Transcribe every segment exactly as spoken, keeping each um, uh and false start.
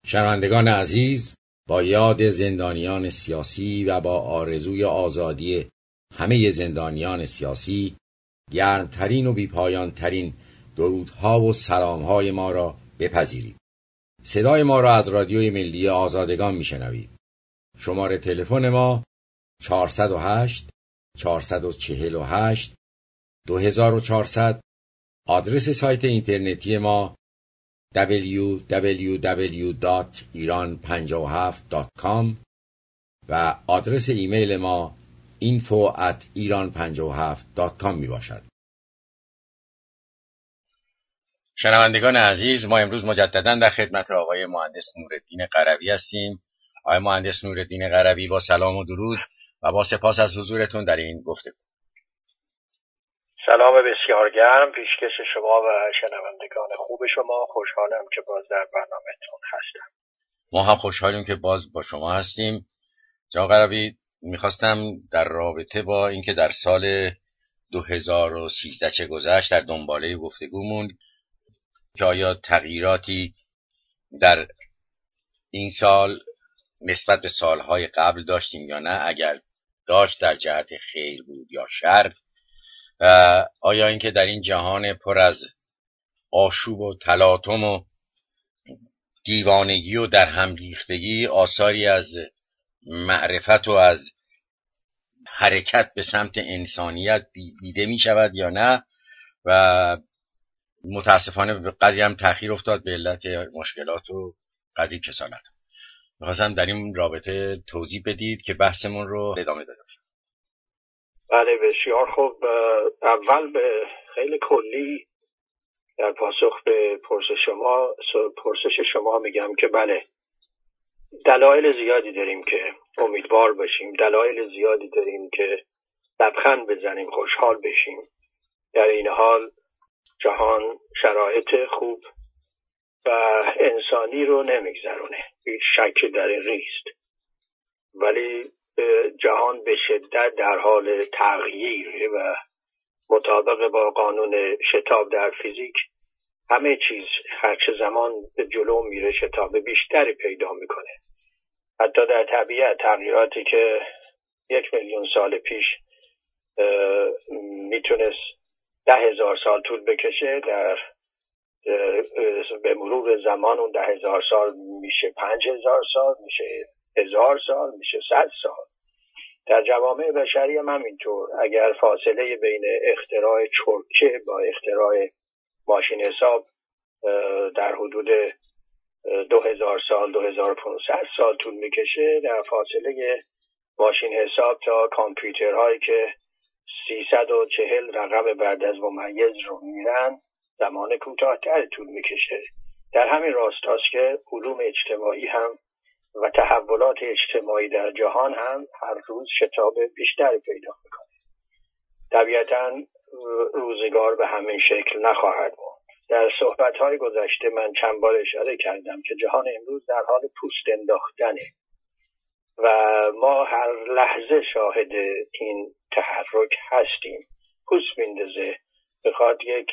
شنوندگان عزیز، با یاد زندانیان سیاسی و با آرزوی آزادی همه زندانیان سیاسی، گرمترین و بیپایانترین درودها و سلامهای ما را بپذیرید. صدای ما را از رادیوی ملی آزادگان میشنوید. شماره تلفن ما چهارصد و هشت چهارصد و چهل و هشت دو هزار و چهارصد. آدرس سایت اینترنتی ما دبلیو دبلیو دبلیو دات ایران پنجاه و هفت دات کام و آدرس ایمیل ما اینفو ات ایران پنجاه و هفت دات کام می باشد. شنوندگان عزیز، ما امروز مجددا در خدمت آقای مهندس نورالدین قروی هستیم. آقای مهندس نورالدین قروی، با سلام و درود و با سپاس از حضورتون در این گفتگو. سلام بسیار گرم پیشکش شما و شنوندگان خوب شما. خوشحالم که باز در برنامه‌تون هستم. ما هم خوشحالیم که باز با شما هستیم. جناب قروی، میخواستم در رابطه با اینکه در سال دو هزار و سیزده چه گذشت در دنباله گفتگومون که آیا تغییراتی در این سال نسبت به سالهای قبل داشتیم یا نه، اگر داشت در جهت خیر بود یا شر، و آیا اینکه در این جهان پر از آشوب و تلاطم و دیوانگی و در هم ریختگی آثاری از معرفت و از حرکت به سمت انسانیت دیده می شود یا نه. و متاسفانه قضیه هم تأخیر افتاد به علت مشکلات و قضیه کسالت. می‌خواستم در این رابطه توضیح بدید که بحثمون رو ادامه داده باشیم. بله بسیار خوب. اول به خیلی کلی در پاسخ به پرسش شما پرسش شما میگم که بله، دلایل زیادی داریم که امیدوار باشیم، دلایل زیادی داریم که لبخند بزنیم، خوشحال بشیم. در این حال جهان شرایط خوب و انسانی رو نمیگذرونه، هیچ شکی در این نیست، ولی جهان به شدت در حال تغییر و مطابق با قانون شتاب در فیزیک همه چیز هرچه زمان به جلو میره شتاب بیشتری پیدا میکنه. حتی در طبیعت تغییراتی که یک میلیون سال پیش میتونست ده هزار سال طول بکشه، در به مرور زمان اون ده هزار سال میشه پنج هزار سال، میشه هزار سال، میشه صد سال. در جوامع بشری هم همینطور. اگر فاصله بین اختراع چرکه با اختراع ماشین حساب در حدود دو هزار سال، دو هزار و پانصد سال طول میکشه، در فاصله ماشین حساب تا کامپیوترهایی که سیصد و چهل رقم بعد از ممیز رو میرن زمان کوتاه‌تر طول میکشه. در همین راستاست که علوم اجتماعی هم و تحولات اجتماعی در جهان هم هر روز شتاب بیشتری پیدا میکنه. طبیعتاً روزگار به همین شکل نخواهد بود. در صحبت‌های گذشته من چند بار اشاره کردم که جهان امروز در حال پوست انداختنه و ما هر لحظه شاهد این تحرک هستیم. پوست میندازه، میخواد یک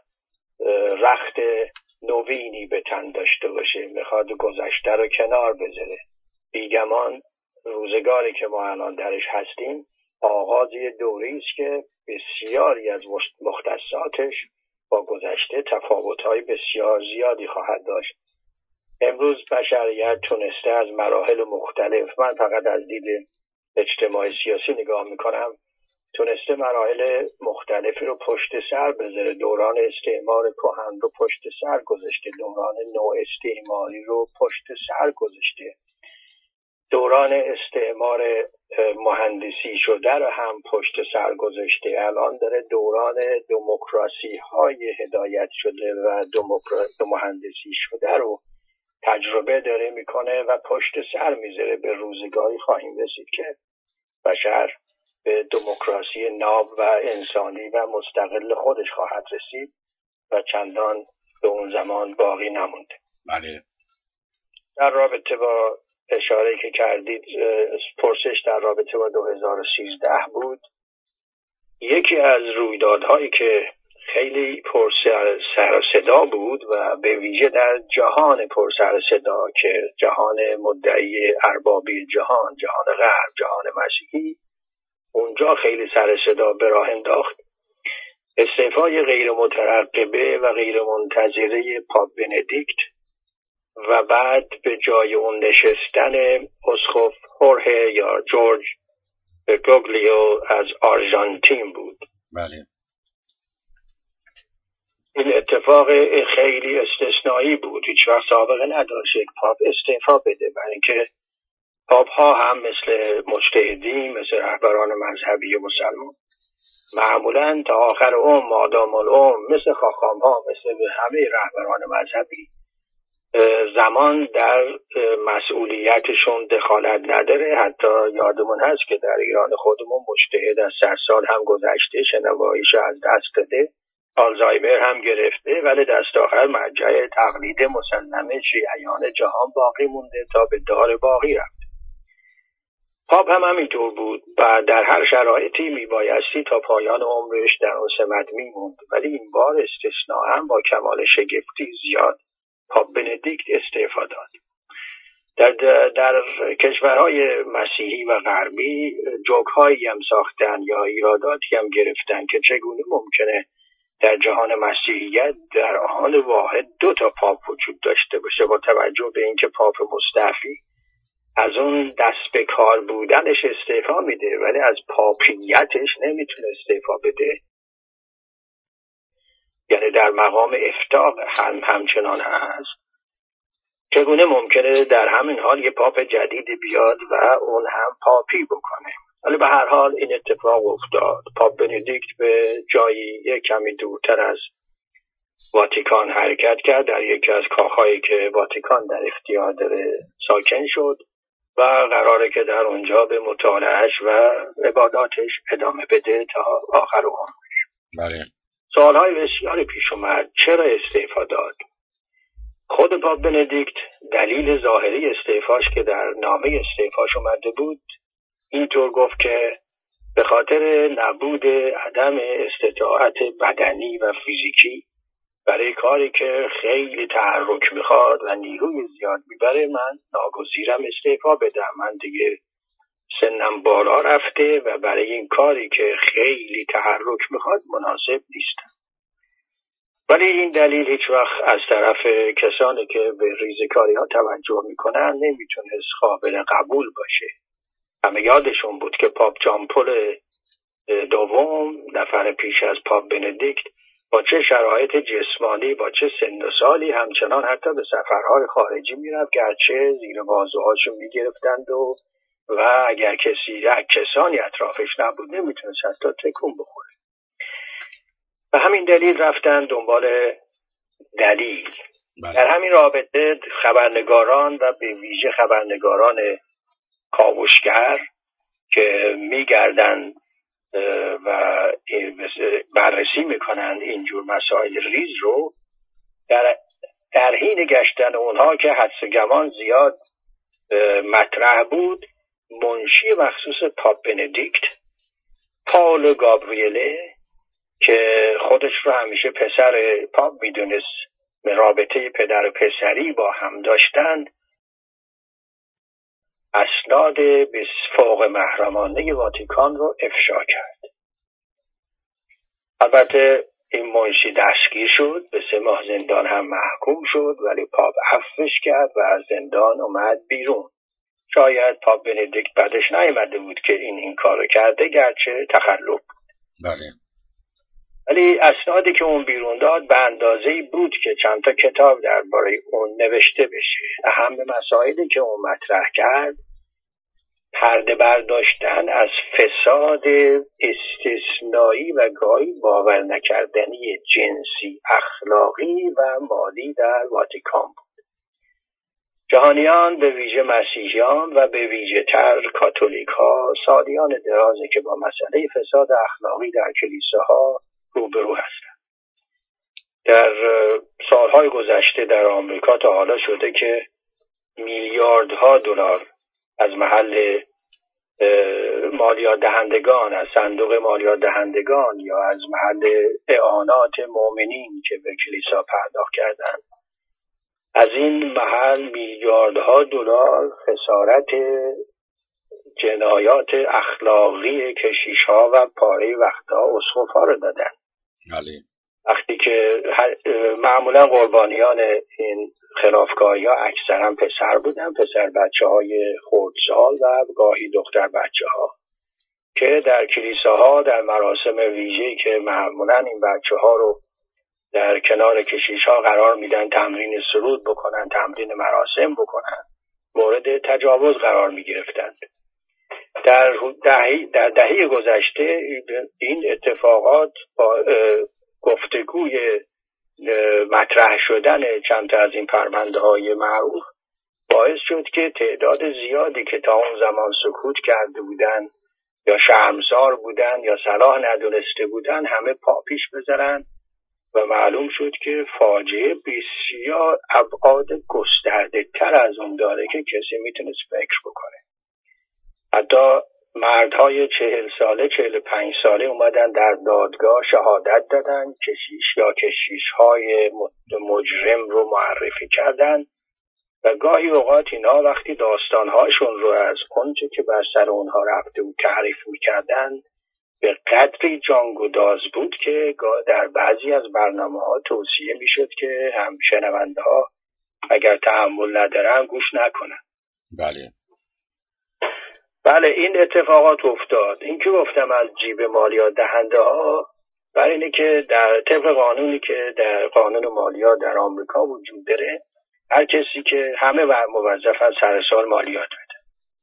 رخت نوینی به تن داشته باشه، میخواد گذشته رو کنار بذاره. بیگمان روزگاری که ما الان درش هستیم آغاز یه دوری است که بسیاری از مختصاتش با گذشته تفاوت‌های بسیار زیادی خواهد داشت. امروز بشریت تونسته از مراحل مختلف، من فقط از دید اجتماعی سیاسی نگاه میکنم، تونسته مراحل مختلفی رو پشت سر بذاره. دوران استعمار کهن رو پشت سر گذاشته، دوران نو استعماری رو پشت سر گذاشته، دوران استعمار مهندسی شده رو هم پشت سر گذاشته. الان داره دوران دموکراسی های هدایت شده و دموکراسی مهندسی شده رو تجربه داره میکنه و پشت سر میذاره. به روزگاری خواهیم رسید که بشر به دموکراسی ناب و انسانی و مستقل خودش خواهد رسید و چندان به اون زمان باقی نمونده. بله. در رابطه با اشاره که کردید، پرسش در رابطه با دو هزار و سیزده بود. یکی از رویدادهایی که خیلی پر سر و صدا بود و به ویژه در جهان پر سر و صدا که جهان مدعی اربابی جهان، جهان غرب، جهان مسیحی، اونجا خیلی سر و صدا به راه انداخت استعفای غیر مترقبه و غیر منتظره پاپ بندیکت و بعد به جای اون نشستن اسقف هورهه یا جورج بروگلیو از آرژانتین بود. بله. این اتفاق خیلی استثنایی بود، هیچ وقت سابقه نداشت یک پاپ استعفا بده، برای اینکه پاپ ها هم مثل مجتهدین، مثل رهبران مذهبی مسلمان معمولا تا آخر عمر مادام العمر مثل خاخام ها، مثل همه رهبران مذهبی زمان در مسئولیتشون دخالت نداره. حتی یادمون هست که در ایران خودمون مجتهد از صد سال هم گذشته، شنواییش از دست داده، آلزایمر هم گرفته، ولی دست آخر مرجع تقلید مسلمه شیعیان جهان باقی مونده تا به دار باقی رفت. پاپ هم همینطور بود و در هر شرایطی میبایستی تا پایان عمرش در اون سمت میموند، ولی این بار استثناء هم با کمال شگفتی زیاد پاپ بندیکت استعفا داد. در, در کشورهای مسیحی و غربی جوک‌هایی هم ساختن یا ایراداتی هم گرفتن که چگونه ممکنه در جهان مسیحیت در آن واحد دو تا پاپ وجود داشته باشه، با توجه به اینکه پاپ مستعفی از اون دست به کار بودنش استعفا میده ولی از پاپیتش نمیتونه استعفا بده، یعنی در مقام افتاق هم همچنان هست. چگونه ممکنه در همین حال یه پاپ جدید بیاد و اون هم پاپی بکنه؟ ولی به هر حال این اتفاق افتاد. پاپ بندیکت به جایی یک کمی دورتر از واتیکان حرکت کرد، در یکی از کاخهایی که واتیکان در اختیار داره ساکن شد و قراره که در اونجا به مطالعهش و عباداتش ادامه بده تا آخر عمرش. بله. سوالهای بسیاری پیش اومد. چرا استعفا داد؟ خود پاپ بندیکت دلیل ظاهری استعفاش که در نامه استعفاش اومده بود اینطور گفت که به خاطر نبود عدم استطاعت بدنی و فیزیکی برای کاری که خیلی تحرک میخواد و نیروی زیاد میبره من ناگزیرم استعفا بدم. من دیگه سنم بالا رفته و برای این کاری که خیلی تحرک میخواد مناسب نیستم. ولی این دلیل هیچ وقت از طرف کسانی که به ریزکاری ها توجه میکنن نمیتونست قابل قبول باشه. همه یادشون بود که پاپ جان پل دوم نفر پیش از پاپ بندیکت با چه شرایط جسمانی، با چه سن و سالی همچنان حتی به سفرهای خارجی میرفت، گرچه زیر بازوهاشو میگرفتند و و اگر کسی کسانی اطرافش نبود نمیتونست حتی تکون بخوره. و همین دلیل رفتن دنبال دلیل. بله. در همین رابطه خبرنگاران و به ویژه خبرنگاران کاوشگر که میگردن و بررسی میکنند اینجور مسائل ریز رو، در در حین گشتن اونها که حدس گمان زیاد مطرح بود، منشی مخصوص پاپ بندیکت پائولو گابریله که خودش رو همیشه پسر پاپ میدونست، رابطه پدر و پسری با هم داشتند، اسناد به فوق محرمانه واتیکان رو افشا کرد. البته این منشی دستگیر شد، به سه ماه زندان هم محکوم شد، ولی پاپ عفوش کرد و از زندان اومد بیرون. شاید پاپ بندیکت بعدش نیامده بود که این این کارو کرده، گرچه تخلف بود. بله. ولی اسنادی که اون بیرون داد به اندازه‌ای بود که چند تا کتاب درباره اون نوشته بشه. اهم مسائلی که اون مطرح کرد پرده برداشتن از فساد استثنایی و گاهی باور نکردنی جنسی، اخلاقی و مالی در واتیکان بود. جهانیان به ویژه مسیحیان و به ویژه تر کاتولیک ها سالیان درازه که با مسئله فساد اخلاقی در کلیساها روبرو هستند. در سالهای گذشته در آمریکا تا حالا شده که میلیاردها دلار از محل مالیات دهندگان، از صندوق مالیات دهندگان یا از محل اعانات مؤمنین که به کلیسا پرداخت کردند، از این محل میلیاردها دلار خسارت جنایات اخلاقی کشیش‌ها و پاره وقتها اسقف‌ها رو دادن. بله. وقتی که معمولا قربانیان این خلافکاری‌ها اکثرا پسر بودن، پسر بچه‌های خردسال و گاهی دختر بچه‌ها که در کلیساها در مراسم ویژه‌ای که معمولا این بچه‌ها رو در کنار کشیش‌ها قرار میدن تمرین سرود بکنن، تمرین مراسم بکنن، مورد تجاوز قرار می‌گرفتند. در دهه در دهه گذشته این اتفاقات با گفتگوی مطرح شدن چند تا از این پرونده‌های معروف باعث شد که تعداد زیادی که تا اون زمان سکوت کرده بودن یا شرمسار بودن یا صلاح ندونسته بودن همه پا پیش بذارن و معلوم شد که فاجعه بسیار ابعاد گسترده تر از اون داره که کسی میتونست فکر بکنه. حتی مردهای چهل ساله چهل پنج ساله اومدن در دادگاه شهادت دادن، کشیش یا کشیش‌های مجرم رو معرفی کردن و گاهی اوقات اینا وقتی داستانهاشون رو از اونچه که بر سر اونها رفته بود تعریف میکردن به قدری جانگداز بود که در بعضی از برنامه‌ها توصیه میشد که هم شنونده ها اگر تحمل ندارن گوش نکنن. بله. بله این اتفاقات افتاد. این که گفتم از جیب مالیات دهنده ها برای اینه که در طبق قانونی که در قانون مالیات در آمریکا وجود داره هر کسی که همه موظف از سر سال مالیات بده،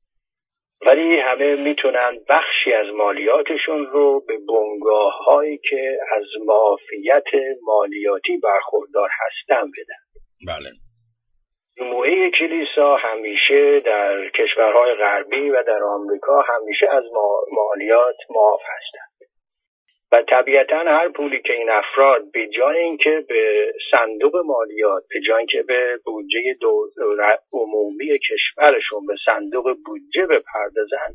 ولی همه میتونن بخشی از مالیاتشون رو به بنگاه هایی که از معافیت مالیاتی برخوردار هستن بدن. بله. جمهوری کلیسا همیشه در کشورهای غربی و در آمریکا همیشه از مالیات معاف هستند و طبیعتا هر پولی که این افراد به جای اینکه به صندوق مالیات، به جای اینکه به بودجه دولت عمومی کشورشون به صندوق بودجه بپردازن،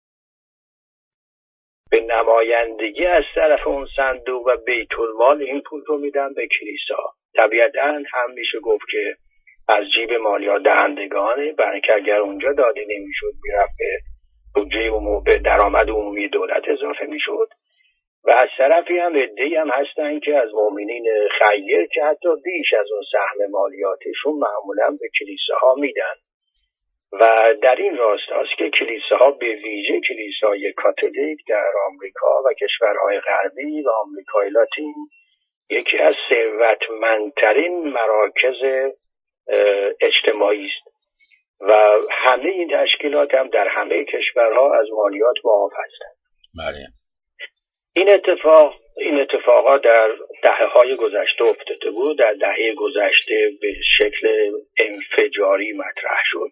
به نمایندگی از طرف اون صندوق و بیت المال این پول رو میدن به کلیسا. طبیعتا هم میشه گفت که از جیب مالیات دهندگانه، برای اینکه اگر اونجا داده نمیشد میرفت به بودجه عمومی، به درآمد عمومی دولت اضافه میشد. و از طرفی هم عده‌ای هم هستن که از مؤمنین خیر که حتی بیش از اون سهم مالیاتشون معمولا به کلیساها میدن و در این راست است که کلیساها به ویژه کلیسای کاتولیک در آمریکا و کشورهای غربی و آمریکای لاتین یکی از ثروتمندترین مراکز اجتماعی است و همه این تشکیلات هم در همه کشورها از مالیات معاف هستند. بله. این اتفاق این اتفاقات در دهه‌های گذشته افتاده بود. در دهه گذشته به شکل انفجاری مطرح شد،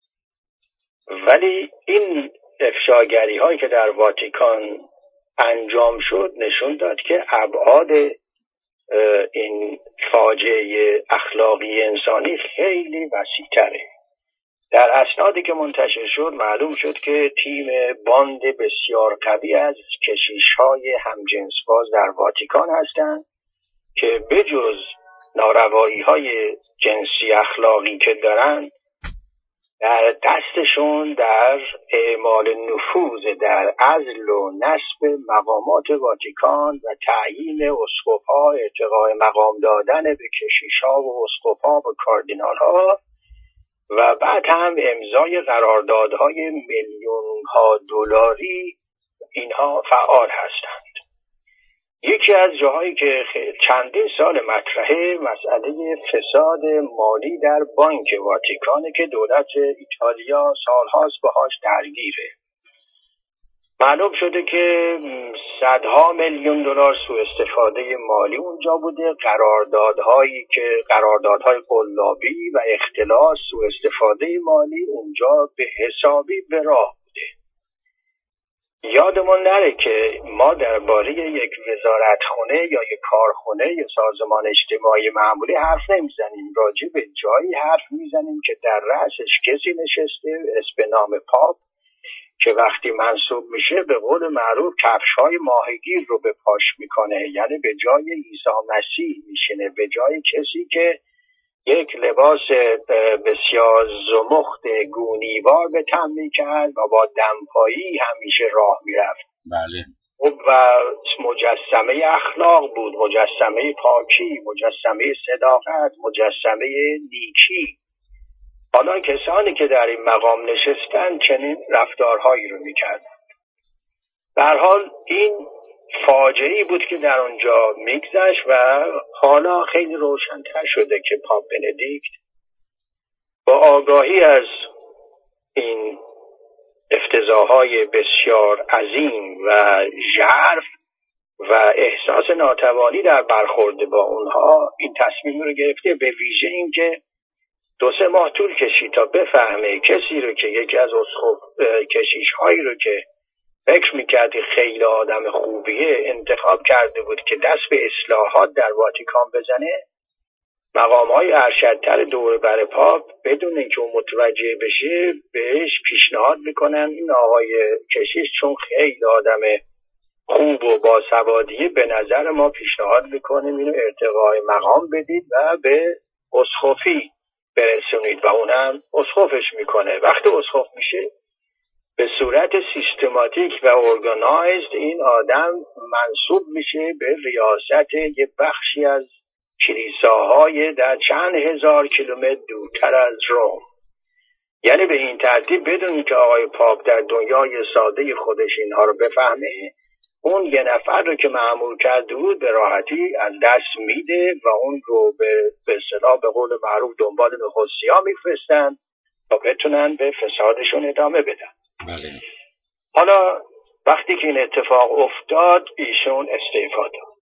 ولی این افشاگری هایی که در واتیکان انجام شد نشون داد که ابعاد این فاجعه اخلاقی انسانی خیلی وسیع‌تره. در اسنادی که منتشر شد معلوم شد که تیم باند بسیار قوی از کشیش‌های همجنسباز در واتیکان هستند که بجز ناروایی‌های جنسی اخلاقی که دارن، در دستشون در اعمال نفوذ در عزل و نصب مقامات واتیکان و تعیین اسقف‌ها، ارتقاء مقام دادن به کشیش‌ها و اسقف‌ها و کاردینال‌ها و بعد هم امضای قراردادهای میلیون‌ها دلاری اینها فعال هستند. یکی از جاهایی که چندین سال مطرحه مسئله فساد مالی در بانک واتیکانه که دولت ایتالیا سالهاست باهاش درگیره. معلوم شده که صدها میلیون دلار سوء استفاده مالی اونجا بوده، قراردادهایی که قراردادهای قلابی و اختلاس سوء استفاده مالی اونجا به حسابی به راه بوده. یادمون نره که ما درباره یک وزارتخونه یا یک کارخونه یا سازمان اجتماعی معمولی حرف نمیزنیم، راجع به جایی حرف میزنیم که در رأسش کسی نشسته اسم نام پاپ که وقتی منصوب میشه به قول معروف کفش‌های ماهیگیر رو به پاش میکنه، یعنی به جای عیسی مسیح میشینه، به جای کسی که یک لباس بسیار زمخت گونیوار به تن میکرد و با دمپایی همیشه راه میرفت. بله. و مجسمه اخلاق بود، مجسمه پاکی، مجسمه صداقت، مجسمه نیکی. حالا کسانی که در این مقام نشستن چنین رفتارهایی رو میکردن. به هر حال این فاجعه‌ای بود که در اونجا میگذشت و حالا خیلی روشن‌تر شده که پاپ بندیکت با آگاهی از این افتضاحات بسیار عظیم و ژرف و احساس ناتوانی در برخورد با اونها این تصمیم رو گرفته، به ویژه این که دو سه ماه طول کشید تا بفهمه کسی رو که یکی از اسقف کشیش هایی رو که فکر میکردی خیلی آدم خوبیه انتخاب کرده بود که دست به اصلاحات در واتیکان بزنه. مقام های ارشدتر دور بر پاپ بدون اینکه اون متوجه بشه بهش پیشنهاد میکنن این آقای کشیش چون خیلی آدم خوب و باسوادیه به نظر ما پیشنهاد میکنیم اینو ارتقای مقام بدید و به اسقفی برسونید و اونم اسقفش میکنه. وقتی اسقف میشه به صورت سیستماتیک و ارگانایزد این آدم منصوب میشه به ریاست یه بخشی از کلیساهای در چند هزار کیلومتر دورتر از روم. یعنی به این ترتیب بدون که آقای پاپ در دنیای ساده خودش اینها رو بفهمه، اون یه نفر رو که مأمور کرده بود به راحتی از دست میده و اون رو به به اصطلاح به قول معروف دنبال نخستی‌ها میفرستن تا بتونن به فسادشون ادامه بدن. بله. حالا وقتی که این اتفاق افتاد ایشون استعفا داد.